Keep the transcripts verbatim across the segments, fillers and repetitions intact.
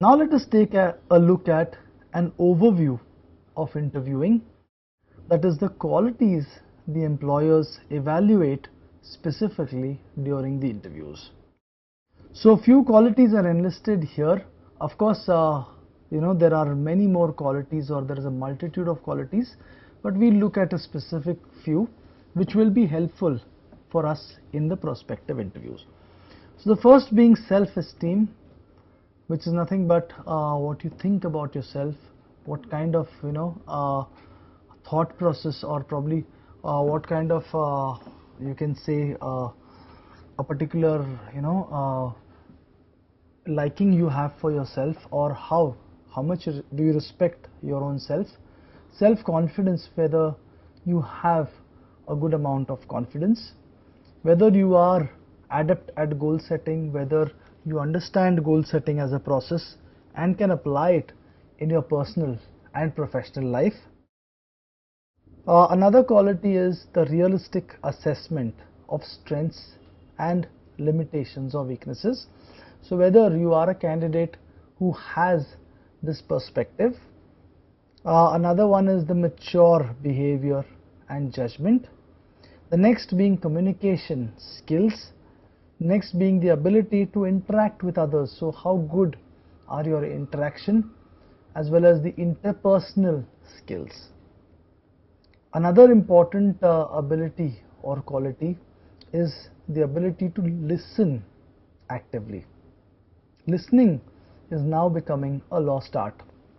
Now let us take a, a look at an overview of interviewing, that is the qualities the employers evaluate specifically during the interviews. So few qualities are enlisted here. Of course, uh, you know, there are many more qualities, or there is a multitude of qualities, but we look at a specific few which will be helpful for us in the prospective interviews. So the first being self-esteem, which is nothing but uh, what you think about yourself, what kind of, you know, uh, thought process, or probably uh, what kind of uh, you can say uh, a particular, you know, uh, liking you have for yourself, or how how much do you respect your own self. Self-confidence, whether you have a good amount of confidence, whether you are adept at goal setting, whether you understand goal setting as a process and can apply it in your personal and professional life. Uh, another quality is the realistic assessment of strengths and limitations or weaknesses. So whether you are a candidate who has this perspective. Uh, another one is the mature behavior and judgment. The next being communication skills. Next being the ability to interact with others. So how good are your interaction, as well as the interpersonal skills. Another important uh, ability or quality is the ability to listen actively. Listening is now becoming a lost art.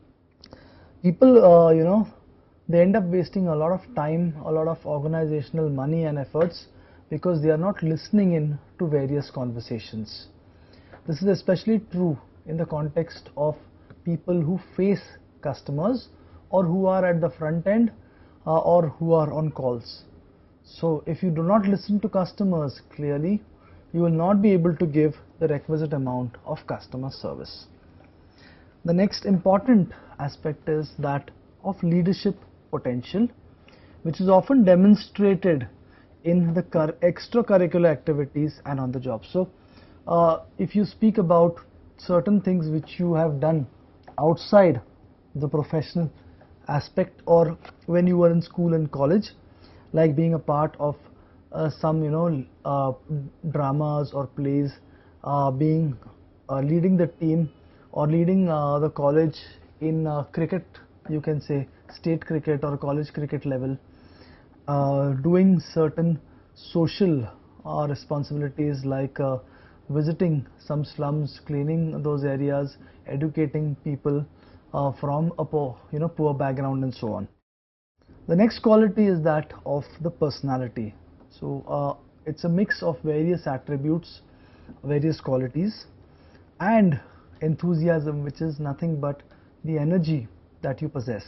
People, uh, you know, they end up wasting a lot of time, a lot of organizational money and efforts, because they are not listening in to various conversations. This is especially true in the context of people who face customers, or who are at the front end, uh, or who are on calls. So if you do not listen to customers clearly, you will not be able to give the requisite amount of customer service. The next important aspect is that of leadership potential, which is often demonstrated in the extracurricular activities and on the job. So uh, if you speak about certain things which you have done outside the professional aspect, or when you were in school and college, like being a part of uh, some, you know, uh, dramas or plays, uh, being uh, leading the team, or leading uh, the college in uh, cricket, you can say state cricket or college cricket level, uh, doing certain social uh, responsibilities like uh, visiting some slums, cleaning those areas, educating people uh, from a poor, you know, poor background, and so on. The next quality is that of the personality. So uh, it's a mix of various attributes, various qualities, and enthusiasm, which is nothing but the energy that you possess.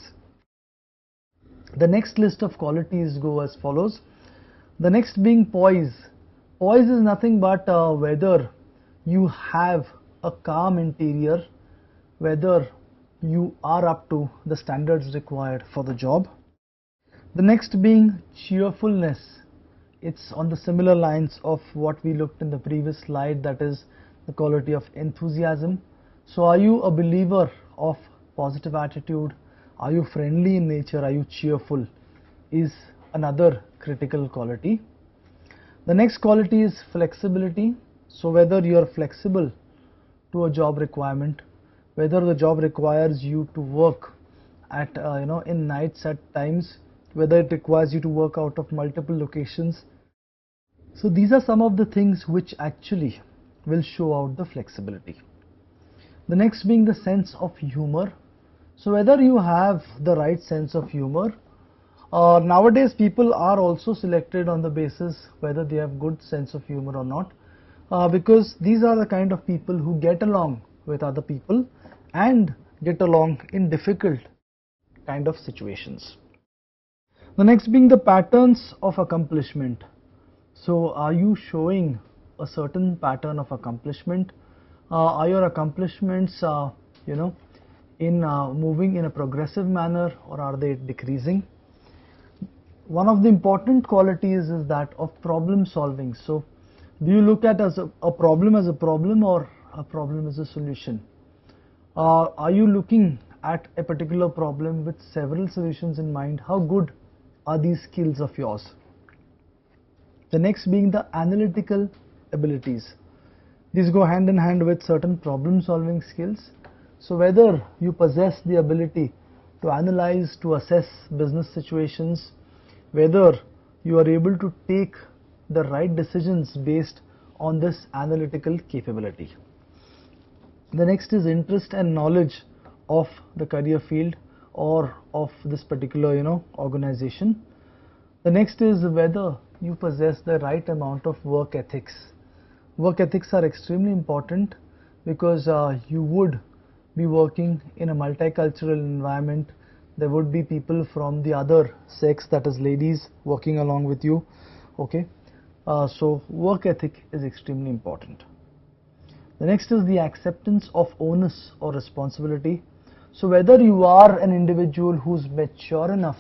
The next list of qualities go as follows. The next being poise. Poise is nothing but uh, whether you have a calm interior, whether you are up to the standards required for the job. The next being cheerfulness. It's on the similar lines of what we looked in the previous slide, that is the quality of enthusiasm. So are you a believer of positive attitude? Are you friendly in nature? Are you cheerful? Is another critical quality. The next quality is flexibility. So whether you are flexible to a job requirement, whether the job requires you to work at uh, you know in nights at times, whether it requires you to work out of multiple locations. So these are some of the things which actually will show out the flexibility. The next being the sense of humor. So whether you have the right sense of humor. Uh, nowadays people are also selected on the basis whether they have good sense of humor or not, uh, because these are the kind of people who get along with other people and get along in difficult kind of situations. The next being the patterns of accomplishment. So are you showing a certain pattern of accomplishment? Uh, are your accomplishments uh, you know in uh, moving in a progressive manner, or are they decreasing? One of the important qualities is that of problem solving. So do you look at as a, a problem as a problem, or a problem as a solution? Uh, are you looking at a particular problem with several solutions in mind? How good are these skills of yours? The next being the analytical abilities. These go hand in hand with certain problem solving skills. So whether you possess the ability to analyze, to assess business situations, whether you are able to take the right decisions based on this analytical capability. The next is interest and knowledge of the career field or of this particular, you know, organization. The next is whether you possess the right amount of work ethics. Work ethics are extremely important because uh, you would be working in a multicultural environment. There would be people from the other sex, that is ladies, working along with you. Okay, uh, so work ethic is extremely important. The next is the acceptance of onus or responsibility. So whether you are an individual who's mature enough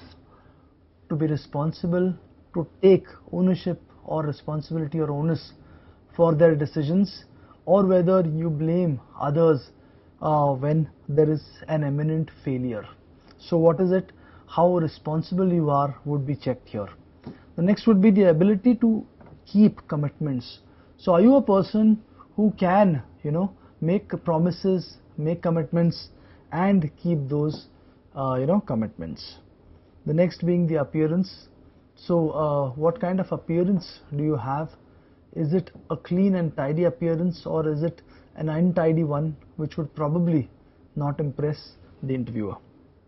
to be responsible, to take ownership or responsibility or onus for their decisions, or whether you blame others uh, when there is an imminent failure. So what is it? How responsible you are would be checked here. The next would be the ability to keep commitments. So are you a person who can, you know, make promises, make commitments and keep those, uh, you know, commitments? The next being the appearance. So uh, what kind of appearance do you have? Is it a clean and tidy appearance, or is it an untidy one which would probably not impress the interviewer?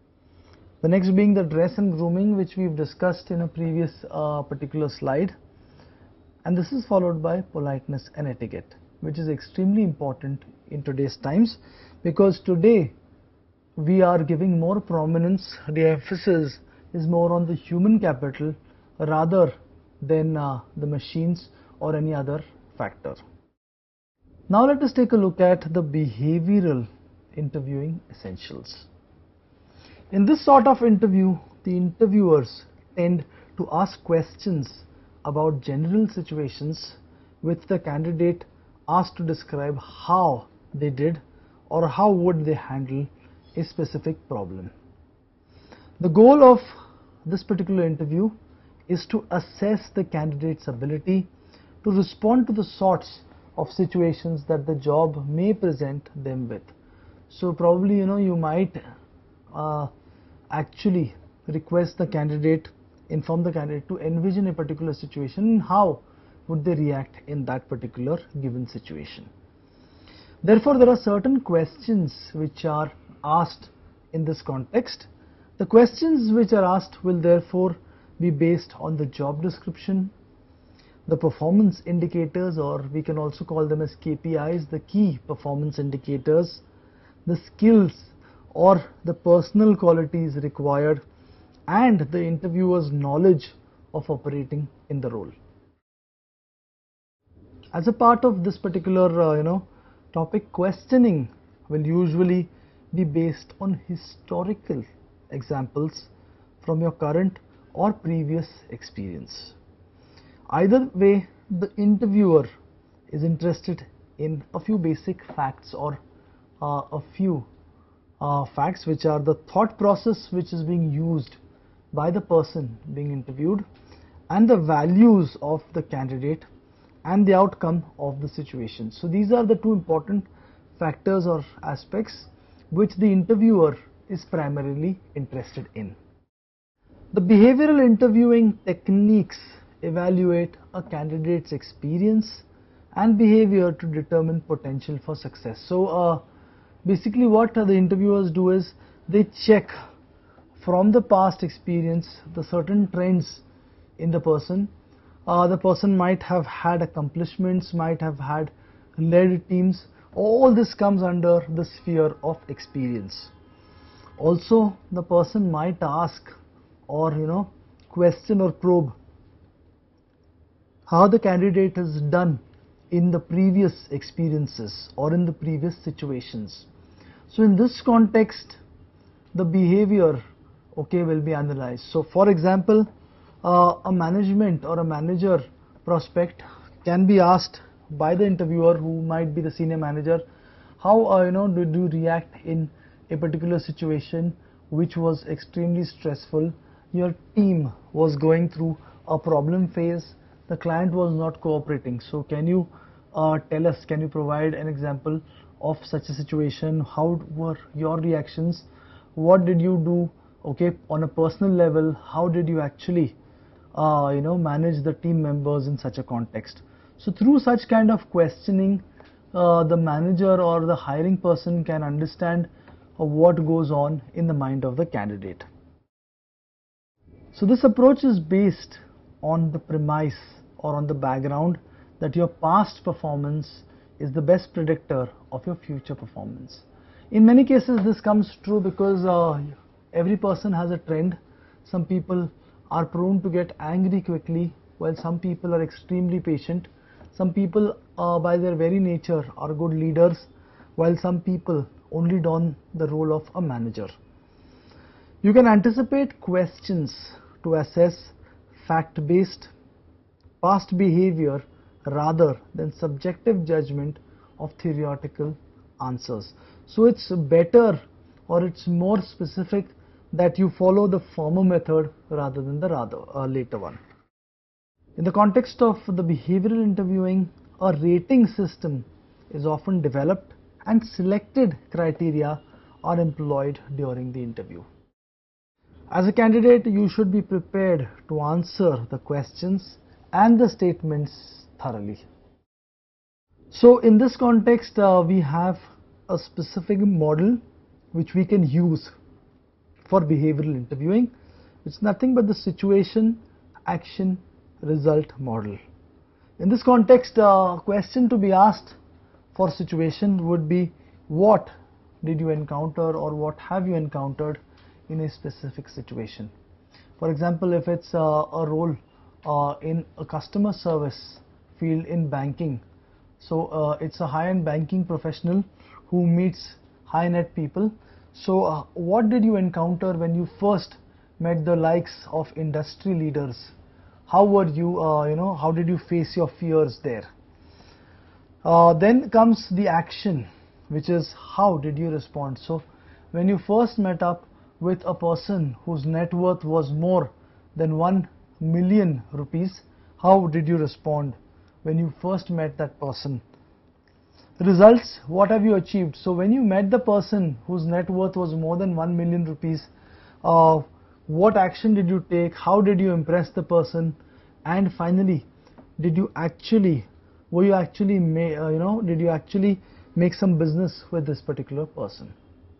The next being the dress and grooming, which we've discussed in a previous uh, particular slide. And this is followed by politeness and etiquette, which is extremely important in today's times, because today we are giving more prominence, the emphasis is more on the human capital rather than uh, the machines or any other factor. Now let us take a look at the behavioral interviewing essentials. In this sort of interview, the interviewers tend to ask questions about general situations with the candidate asked to describe how they did or how would they handle a specific problem. The goal of this particular interview is to assess the candidate's ability to respond to the sorts of situations that the job may present them with. So probably, you know, you might uh, actually request the candidate, inform the candidate to envision a particular situation and how would they react in that particular given situation. Therefore, there are certain questions which are asked in this context. The questions which are asked will therefore be based on the job description, the performance indicators, or we can also call them as K P Is, the key performance indicators, the skills or the personal qualities required, and the interviewer's knowledge of operating in the role. As a part of this particular uh, you know topic, questioning will usually be based on historical examples from your current or previous experience. Either way, the interviewer is interested in a few basic facts or uh, a few uh, facts which are the thought process which is being used by the person being interviewed, and the values of the candidate and the outcome of the situation. So these are the two important factors or aspects which the interviewer is primarily interested in. The behavioral interviewing techniques evaluate a candidate's experience and behavior to determine potential for success. So uh, basically what the interviewers do is they check from the past experience the certain trends in the person. Uh, the person might have had accomplishments, might have had led teams. All this comes under the sphere of experience. Also, the person might ask or you know question or probe how the candidate has done in the previous experiences or in the previous situations. So in this context, the behavior okay will be analyzed. So for example, uh, a management or a manager prospect can be asked by the interviewer, who might be the senior manager, How uh, you know did you react in a particular situation which was extremely stressful? Your team was going through a problem phase. The client was not cooperating. So can you uh, tell us? Can you provide an example of such a situation? How were your reactions? What did you do? Okay, on a personal level, how did you actually uh, you know manage the team members in such a context? So through such kind of questioning, uh, the manager or the hiring person can understand uh, what goes on in the mind of the candidate. So this approach is based on the premise or on the background that your past performance is the best predictor of your future performance. In many cases this comes true because uh, every person has a trend. Some people are prone to get angry quickly, while some people are extremely patient. Some people uh, by their very nature are good leaders, while some people only don the role of a manager. You can anticipate questions to assess fact-based past behavior rather than subjective judgment of theoretical answers. So it's better, or it's more specific, that you follow the former method rather than the rather uh, later one. In the context of the behavioral interviewing, a rating system is often developed and selected criteria are employed during the interview. As a candidate, you should be prepared to answer the questions and the statements thoroughly. So in this context, uh, we have a specific model which we can use for behavioral interviewing. It's nothing but the situation, action, result model. In this context, a uh, question to be asked for situation would be, what did you encounter or what have you encountered in a specific situation? For example, if it's uh, a role uh, in a customer service field in banking, so uh, it's a high-end banking professional who meets high-net people. So uh, what did you encounter when you first met the likes of industry leaders? How were you, uh, you know, how did you face your fears there? Uh, then comes the action, which is how did you respond? So when you first met up with a person whose net worth was more than one million rupees, how did you respond when you first met that person? Results, what have you achieved? So when you met the person whose net worth was more than one million rupees, uh, what action did you take? How did you impress the person? And finally, did you actually, were you actually, uh, you know, did you actually make some business with this particular person?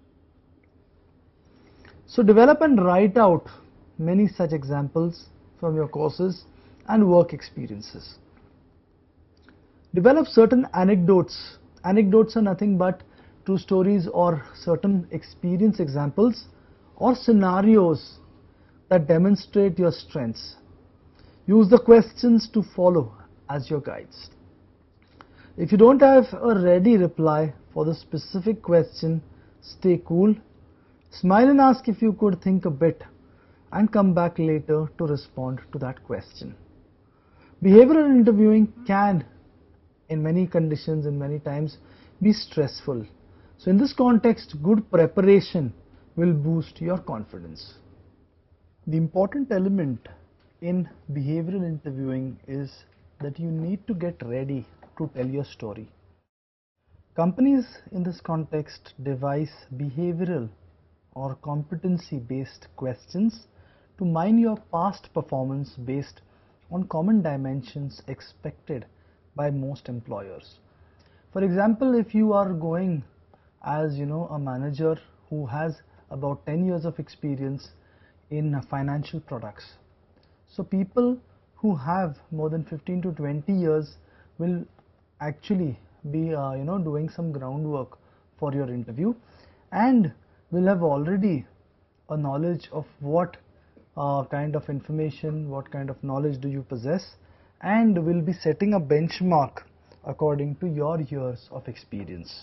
So develop and write out many such examples from your courses and work experiences. Develop certain anecdotes. Anecdotes are nothing but true stories or certain experience examples or scenarios that demonstrate your strengths. Use the questions to follow as your guides. If you don't have a ready reply for the specific question, stay cool, smile and ask if you could think a bit and come back later to respond to that question. Behavioral interviewing can, in many conditions and many times, be stressful. So in this context, good preparation will boost your confidence. The important element in behavioral interviewing is that you need to get ready to tell your story. Companies in this context devise behavioral or competency-based questions to mine your past performance based on common dimensions expected by most employers. For example, if you are going as you know a manager who has about ten years of experience in financial products, so people who have more than fifteen to twenty years will actually be uh, you know doing some groundwork for your interview and will have already a knowledge of what uh, kind of information, what kind of knowledge do you possess, and will be setting a benchmark according to your years of experience.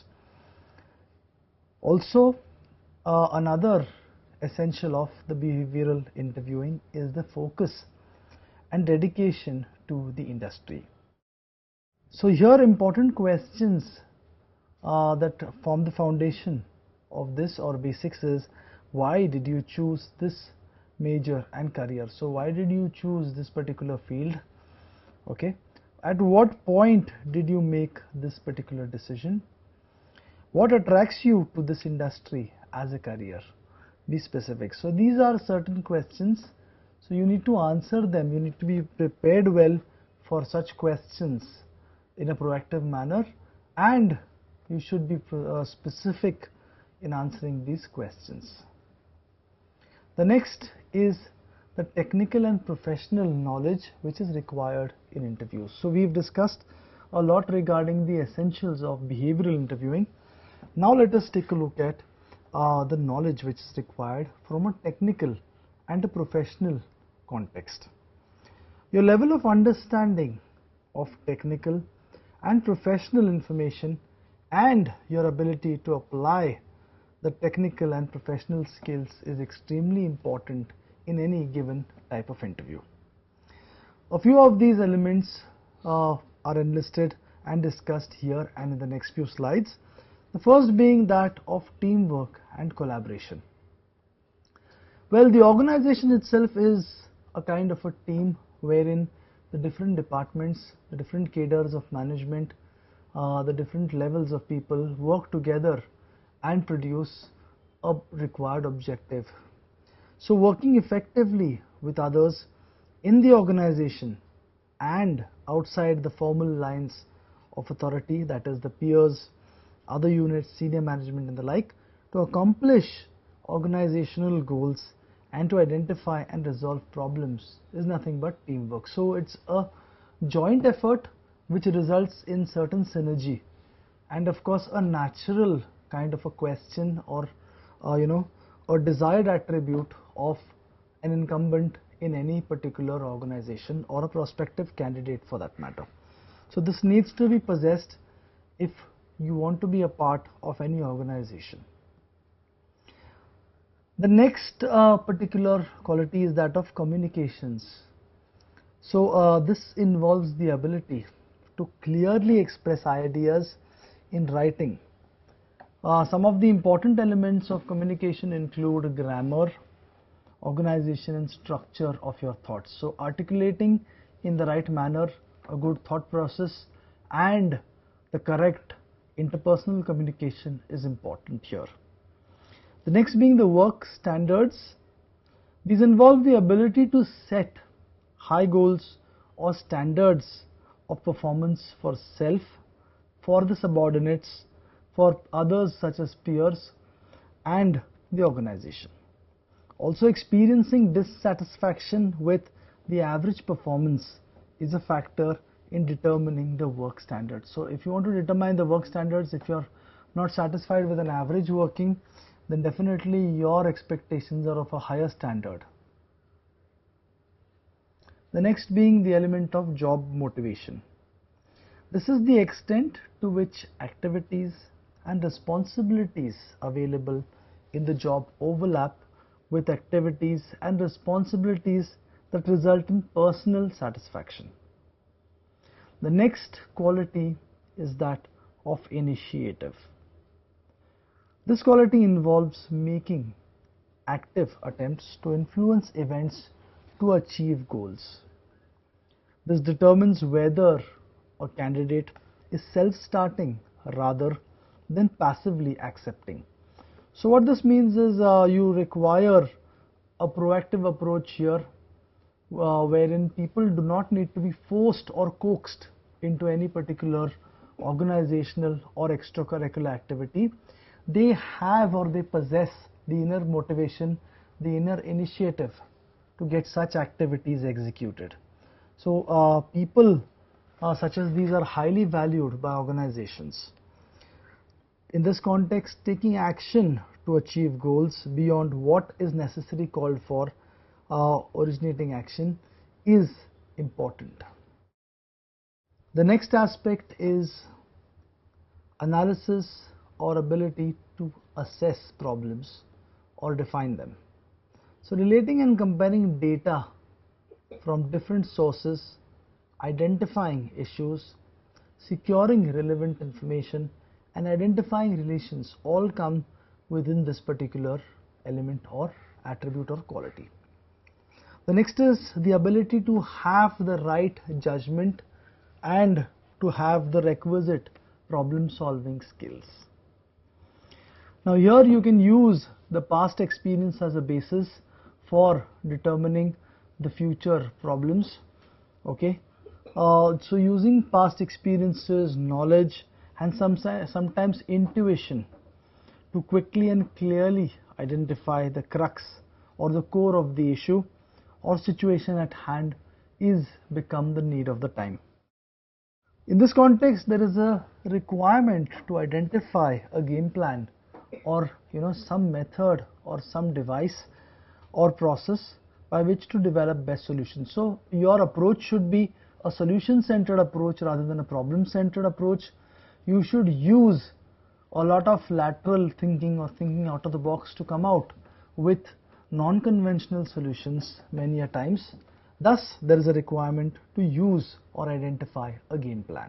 Also, uh, another essential of the behavioral interviewing is the focus and dedication to the industry. So here important questions uh, that form the foundation of this or basics is why did you choose this major and career. So why did you choose this particular field? Okay, at what point did you make this particular decision? What attracts you to this industry as a career? Be specific. So these are certain questions, so you need to answer them. You need to be prepared well for such questions in a proactive manner, and you should be uh, specific in answering these questions. The next is the technical and professional knowledge which is required in interviews. So we've discussed a lot regarding the essentials of behavioral interviewing. Now let us take a look at uh, the knowledge which is required from a technical and a professional context. Your level of understanding of technical and professional information and your ability to apply the technical and professional skills is extremely important in any given type of interview. A few of these elements uh, are enlisted and discussed here and in the next few slides. The first being that of teamwork and collaboration. Well, the organization itself is a kind of a team wherein the different departments, the different cadres of management, uh, the different levels of people work together and produce a required objective. So working effectively with others in the organization and outside the formal lines of authority, that is the peers, other units, senior management and the like, to accomplish organizational goals and to identify and resolve problems is nothing but teamwork. So it's a joint effort which results in certain synergy and of course a natural kind of a question or uh, you know a desired attribute of an incumbent in any particular organization or a prospective candidate for that matter. So this needs to be possessed if you want to be a part of any organization. The next uh, particular quality is that of communications. So uh, this involves the ability to clearly express ideas in writing. Uh, some of the important elements of communication include grammar, organization and structure of your thoughts. So articulating in the right manner a good thought process and the correct interpersonal communication is important here. The next being the work standards. These involve the ability to set high goals or standards of performance for self, for the subordinates, for others such as peers and the organization. Also, experiencing dissatisfaction with the average performance is a factor in determining the work standards. So if you want to determine the work standards, if you're not satisfied with an average working, then definitely your expectations are of a higher standard. The next being the element of job motivation. This is the extent to which activities and responsibilities available in the job overlap with activities and responsibilities that result in personal satisfaction. The next quality is that of initiative. This quality involves making active attempts to influence events to achieve goals. This determines whether a candidate is self-starting rather than passively accepting. So what this means is uh, you require a proactive approach here uh, wherein people do not need to be forced or coaxed into any particular organizational or extracurricular activity. They have or they possess the inner motivation, the inner initiative to get such activities executed. So uh, people uh, such as these are highly valued by organizations. In this context, taking action to achieve goals beyond what is necessarily called for uh, originating action is important. The next aspect is analysis or ability to assess problems or define them. So relating and comparing data from different sources, identifying issues, securing relevant information and identifying relations all come within this particular element or attribute or quality. The next is the ability to have the right judgment and to have the requisite problem solving skills. Now here you can use the past experience as a basis for determining the future problems. Okay, uh, so using past experiences, knowledge, and some, sometimes intuition to quickly and clearly identify the crux or the core of the issue or situation at hand is become the need of the time. In this context, there is a requirement to identify a game plan or you know some method or some device or process by which to develop best solutions. So your approach should be a solution centered approach rather than a problem centered approach. You should use a lot of lateral thinking or thinking out of the box to come out with non-conventional solutions many a times. Thus, there is a requirement to use or identify a game plan.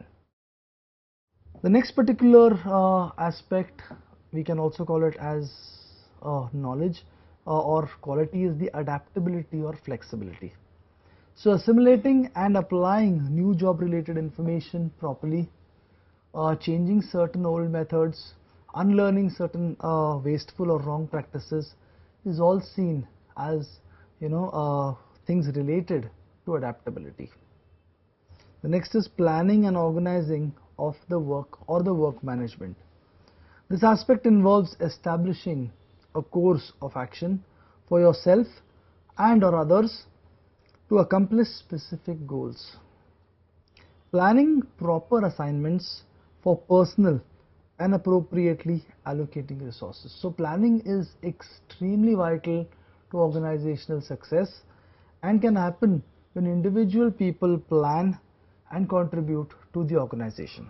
The next particular uh, aspect, we can also call it as uh, knowledge uh, or quality, is the adaptability or flexibility. So assimilating and applying new job related information properly, uh, changing certain old methods, unlearning certain uh, wasteful or wrong practices is all seen as you know uh, things related to adaptability. The next is planning and organizing of the work or the work management. This aspect involves establishing a course of action for yourself and or others to accomplish specific goals. Planning proper assignments for personnel and appropriately allocating resources. So planning is extremely vital to organizational success and can happen when individual people plan and contribute to the organization.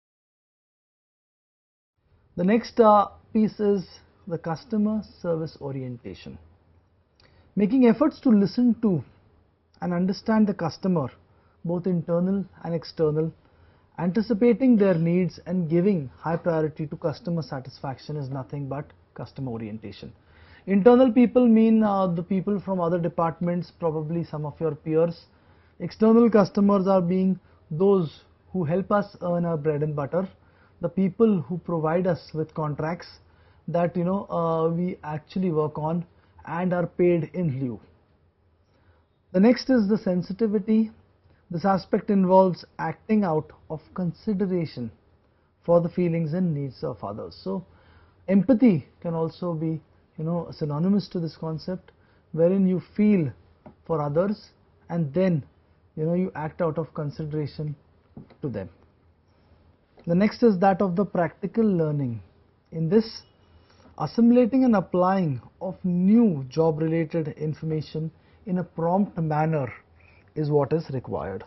The next uh, piece is the customer service orientation. Making efforts to listen to and understand the customer, both internal and external, anticipating their needs and giving high priority to customer satisfaction is nothing but customer orientation. Internal people mean uh, the people from other departments, probably some of your peers. External customers are being those who help us earn our bread and butter, the people who provide us with contracts that you know uh, we actually work on and are paid in lieu. The next is the sensitivity. This aspect involves acting out of consideration for the feelings and needs of others. So empathy can also be you know synonymous to this concept, wherein you feel for others and then you know you act out of consideration to them. The next is that of the practical learning. In this, assimilating and applying of new job related information in a prompt manner is what is required.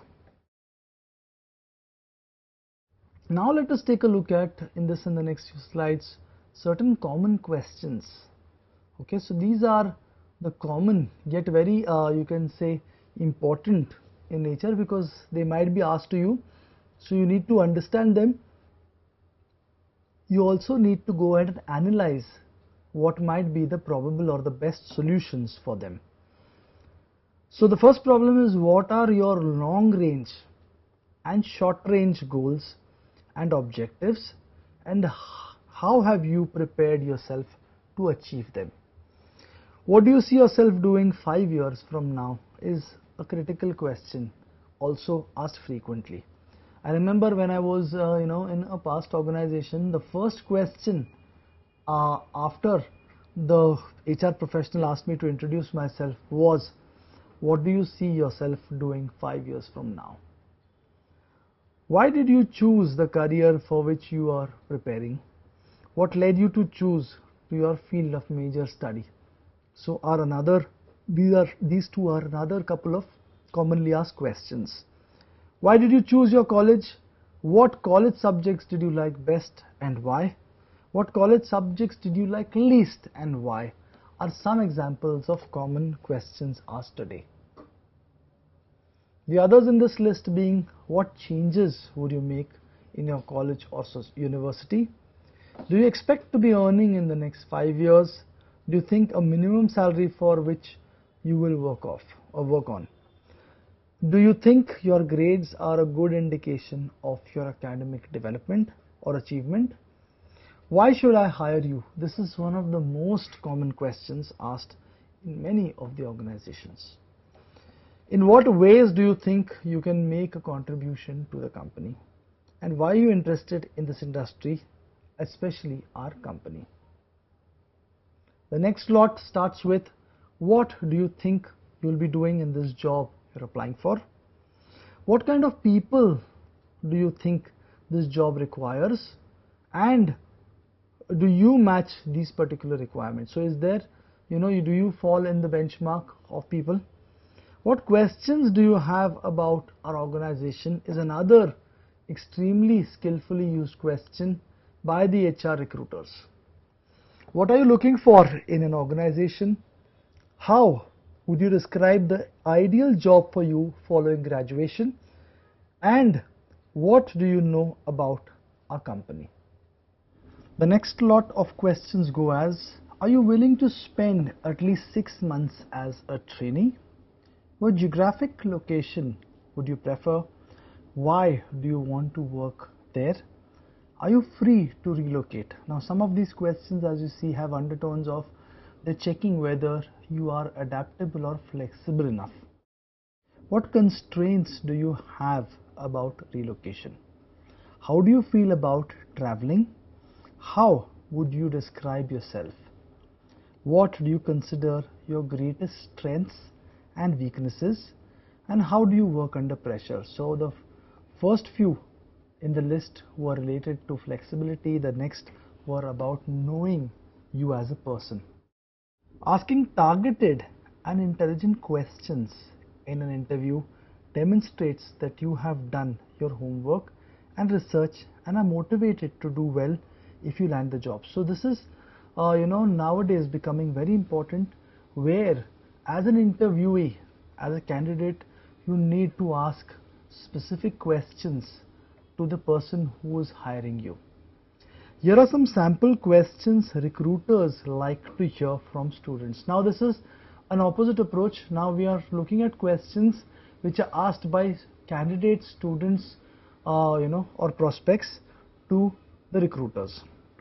Now let us take a look at, in this and the next few slides, certain common questions. Okay, so these are the common yet very uh, you can say important in nature because they might be asked to you, so you need to understand them. You also need to go ahead and analyze what might be the probable or the best solutions for them. So the first problem is, what are your long range and short range goals and objectives, and how have you prepared yourself to achieve them? What do you see yourself doing five years from now is a critical question, also asked frequently. I remember when I was uh, you know in a past organization, the first question uh, after the H R professional asked me to introduce myself was, what do you see yourself doing five years from now? Why did you choose the career for which you are preparing? What led you to choose to your field of major study? So are another these are these two are another couple of commonly asked questions. Why did you choose your college? What college subjects did you like best and why? What college subjects did you like least and why? Are some examples of common questions asked today. The others in this list being, what changes would you make in your college or university? Do you expect to be earning in the next five years? Do you think a minimum salary for which you will work off or work on? Do you think your grades are a good indication of your academic development or achievement? Why should I hire you? This is one of the most common questions asked in many of the organizations. In what ways do you think you can make a contribution to the company? And why are you interested in this industry, especially our company? The next lot starts with, what do you think you will be doing in this job you're applying for? What kind of people do you think this job requires? And do you match these particular requirements? So is there, you know, do you fall in the benchmark of people? What questions do you have about our organization is another extremely skillfully used question by the H R recruiters. What are you looking for in an organization? How would you describe the ideal job for you following graduation? And what do you know about our company? The next lot of questions go as, are you willing to spend at least six months as a trainee? What geographic location would you prefer? Why do you want to work there? Are you free to relocate? Now, some of these questions, as you see, have undertones of they're checking whether you are adaptable or flexible enough. What constraints do you have about relocation? How do you feel about traveling? How would you describe yourself? What do you consider your greatest strengths and weaknesses? And how do you work under pressure? So the first few in the list were related to flexibility. The next were about knowing you as a person. Asking targeted and intelligent questions in an interview demonstrates that you have done your homework and research and are motivated to do well if you land the job. So this is, uh, you know, nowadays becoming very important, where as an interviewee, as a candidate, you need to ask specific questions to the person who is hiring you. Here are some sample questions recruiters like to hear from students. Now this is an opposite approach. Now we are looking at questions which are asked by candidates, students, uh, you know, or prospects to the recruiters.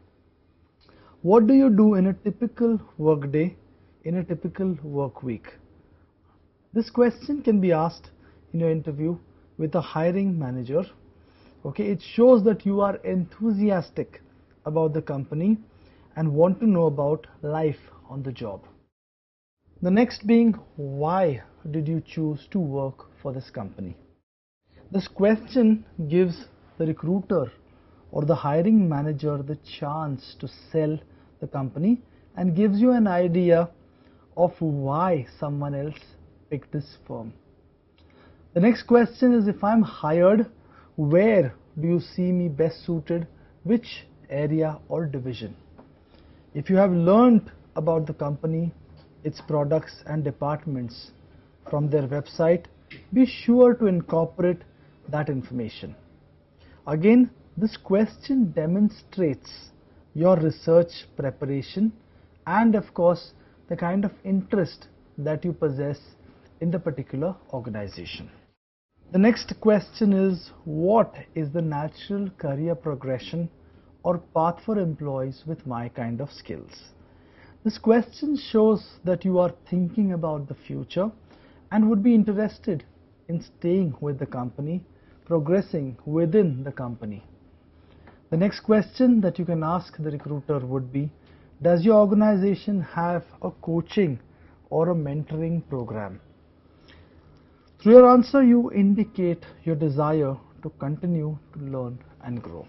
What do you do in a typical work day, in a typical work week? This question can be asked in your interview with a hiring manager. Okay, it shows that you are enthusiastic about the company and want to know about life on the job. The next being, why did you choose to work for this company? This question gives the recruiter or the hiring manager the chance to sell the company and gives you an idea of why someone else picked this firm. The next question is, if I'm hired, where do you see me best suited? Which area or division? If you have learned about the company, its products and departments from their website, be sure to incorporate that information. Again, this question demonstrates your research preparation and of course the kind of interest that you possess in the particular organization. The next question is, what is the natural career progression or path for employees with my kind of skills? This question shows that you are thinking about the future and would be interested in staying with the company, progressing within the company. The next question that you can ask the recruiter would be, does your organization have a coaching or a mentoring program? Through your answer, you indicate your desire to continue to learn and grow.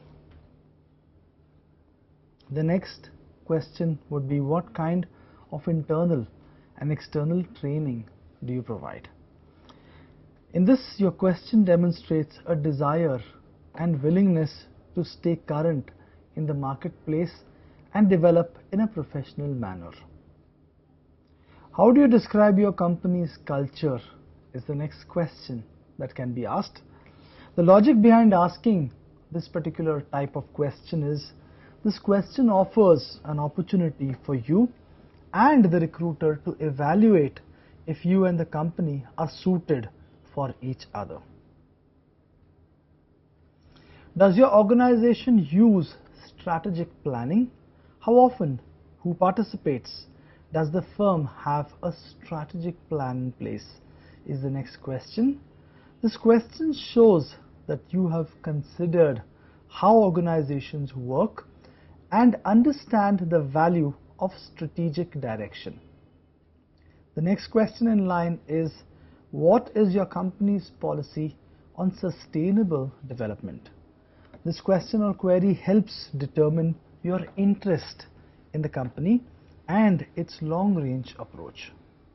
The next question would be, what kind of internal and external training do you provide? In this, your question demonstrates a desire and willingness to stay current in the marketplace and develop in a professional manner. How do you describe your company's culture is the next question that can be asked. The logic behind asking this particular type of question is This question offers an opportunity for you and the recruiter to evaluate if you and the company are suited for each other. Does your organization use strategic planning? How often? Who participates? Does the firm have a strategic plan in place? Is the next question. This question shows that you have considered how organizations work and understand the value of strategic direction. The next question in line is, what is your company's policy on sustainable development? This question or query helps determine your interest in the company and its long-range approach.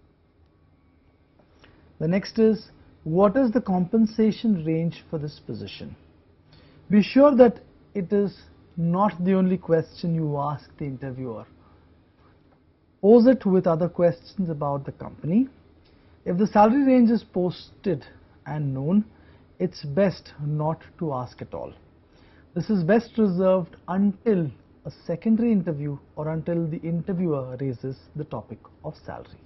The next is, what is the compensation range for this position? Be sure that it is not the only question you ask the interviewer. Pose it with other questions about the company. If the salary range is posted and known, it's best not to ask at all. This is best reserved until a secondary interview or until the interviewer raises the topic of salary.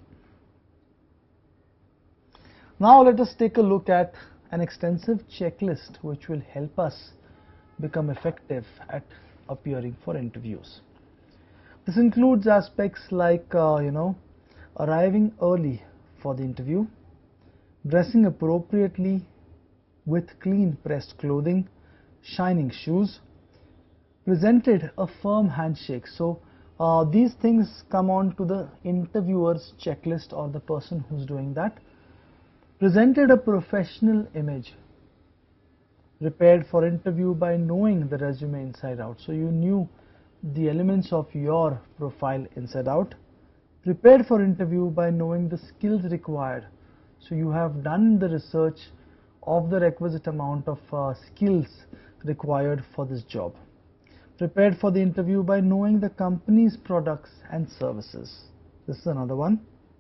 Now let us take a look at an extensive checklist which will help us become effective at appearing for interviews. This includes aspects like, uh, you know, arriving early for the interview, dressing appropriately with clean pressed clothing, shining shoes, presented a firm handshake. So uh, these things come on to the interviewer's checklist or the person who's doing that. Presented a professional image, prepared for interview by knowing the resume inside out. So you knew the elements of your profile inside out. Prepared for interview by knowing the skills required. So you have done the research of the requisite amount of uh, skills required for this job. Prepared for the interview by knowing the company's products and services. This is another one.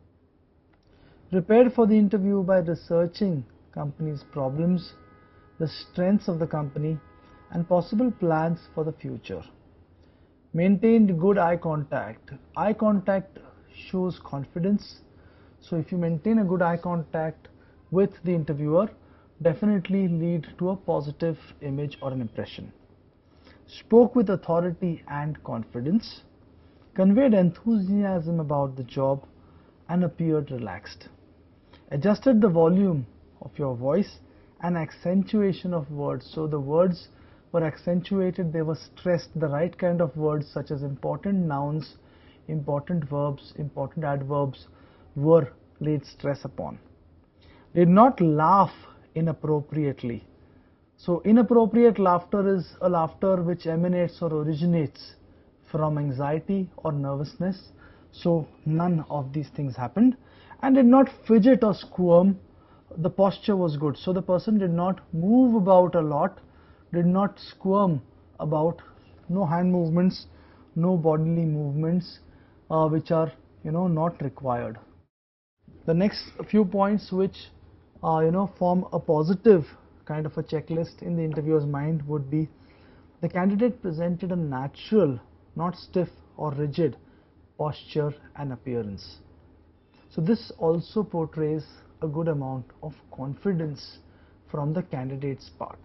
Prepared for the interview by researching company's problems, the strengths of the company, and possible plans for the future. Maintained good eye contact. Eye contact shows confidence. So if you maintain a good eye contact with the interviewer, definitely lead to a positive image or an impression. Spoke with authority and confidence. Conveyed enthusiasm about the job and appeared relaxed. Adjusted the volume of your voice and accentuation of words. So the words were accentuated, they were stressed, the right kind of words such as important nouns, important verbs, important adverbs were laid stress upon. Did not laugh inappropriately. So inappropriate laughter is a laughter which emanates or originates from anxiety or nervousness. So none of these things happened. And did not fidget or squirm. The posture was good. So the person did not move about a lot, did not squirm about, no hand movements, no bodily movements uh, which are, you know, not required. The next few points which uh, you know form a positive kind of a checklist in the interviewer's mind would be, the candidate presented a natural, not stiff or rigid posture and appearance. So this also portrays a good amount of confidence from the candidate's part.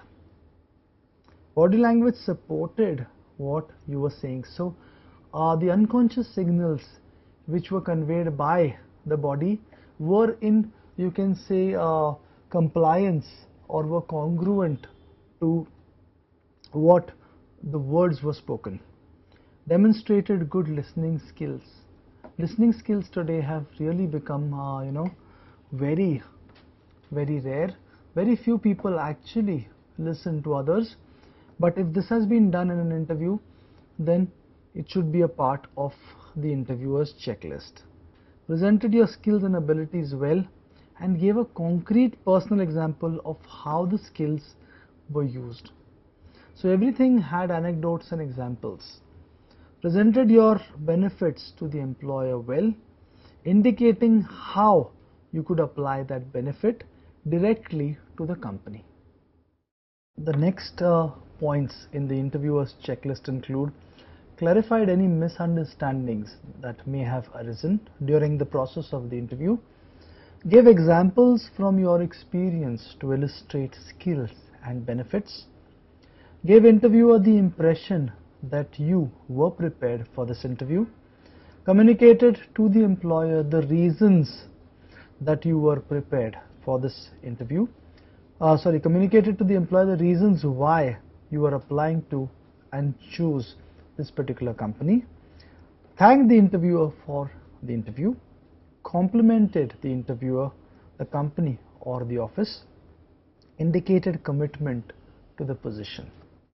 Body language supported what you were saying. So uh, the unconscious signals which were conveyed by the body were in, you can say, uh, compliance or were congruent to what the words were spoken. Demonstrated good listening skills. Listening skills today have really become, uh, you know, very, very rare. Very few people actually listen to others. But if this has been done in an interview, then it should be a part of the interviewer's checklist. Presented your skills and abilities well and gave a concrete personal example of how the skills were used. So everything had anecdotes and examples. Presented your benefits to the employer well, indicating how you could apply that benefit directly to the company. The next uh, points in the interviewer's checklist include clarified any misunderstandings that may have arisen during the process of the interview, gave examples from your experience to illustrate skills and benefits, gave interviewer the impression that you were prepared for this interview, communicated to the employer the reasons that you were prepared for this interview, uh, sorry, communicated to the employer the reasons why you are applying to and choose this particular company, thanked the interviewer for the interview, complimented the interviewer, the company or the office, indicated commitment to the position.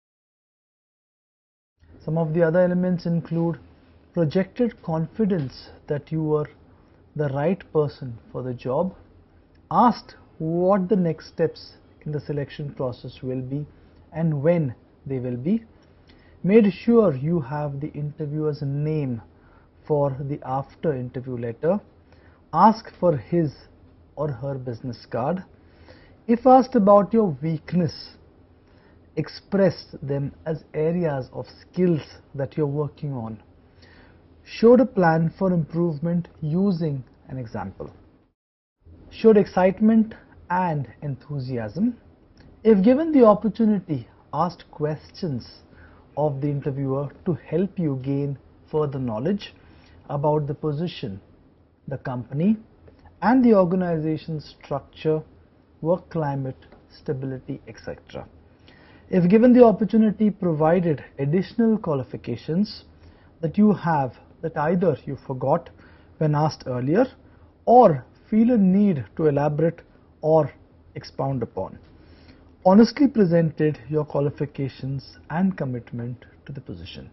Some of the other elements include projected confidence that you were the right person for the job, asked what the next steps in the selection process will be and when they will be, made sure you have the interviewer's name for the after interview letter, asked for his or her business card. If asked about your weakness, expressed them as areas of skills that you're working on, showed a plan for improvement using an example, showed excitement and enthusiasm. If given the opportunity, asked questions of the interviewer to help you gain further knowledge about the position, the company, and the organization's structure, work climate, stability, et cetera. If given the opportunity, provided additional qualifications that you have that either you forgot when asked earlier or feel a need to elaborate or expound upon. Honestly presented your qualifications and commitment to the position.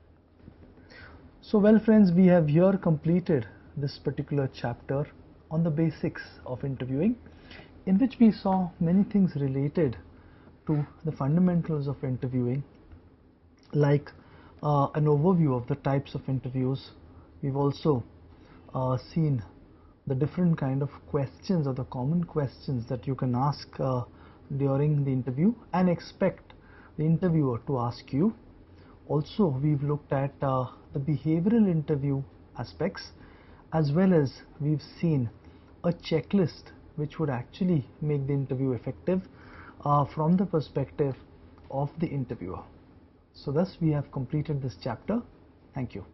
So well friends, we have here completed this particular chapter on the basics of interviewing, in which we saw many things related to the fundamentals of interviewing, like uh, an overview of the types of interviews. We've also uh, seen the different kind of questions or the common questions that you can ask uh, during the interview and expect the interviewer to ask you. Also, we've looked at uh, the behavioral interview aspects, as well as we've seen a checklist which would actually make the interview effective uh, from the perspective of the interviewer. So thus we have completed this chapter. Thank you.